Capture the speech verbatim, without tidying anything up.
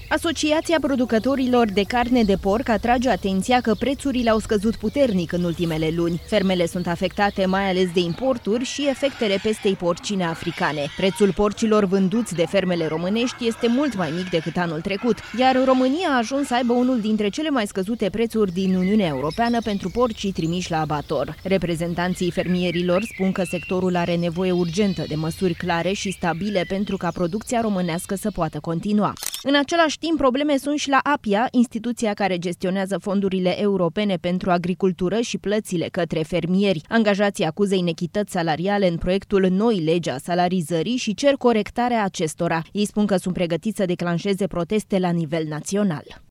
Asociația producătorilor de carne de porc atrage atenția că prețurile au scăzut puternic în ultimele luni. Fermele sunt afectate mai ales de importuri și efectele pestei porcine africane. Prețul porcilor vânduți de fermele românești este mult mai mic decât anul trecut, iar România a ajuns să aibă unul dintre cele mai scăzute prețuri din Uniunea Europeană pentru porcii trimiși la abator. Reprezentanții fermierilor spun că sectorul are nevoie urgentă de măsuri clare și stabile pentru ca producția românească să poată continua. În același timp, probleme sunt și la APIA, instituția care gestionează fondurile europene pentru agricultură și plățile către fermieri. Angajații acuză inechități salariale în proiectul Noi Lege a salarizării și cer corectarea acestora. Ei spun că sunt pregătiți să declanșeze proteste la nivel național.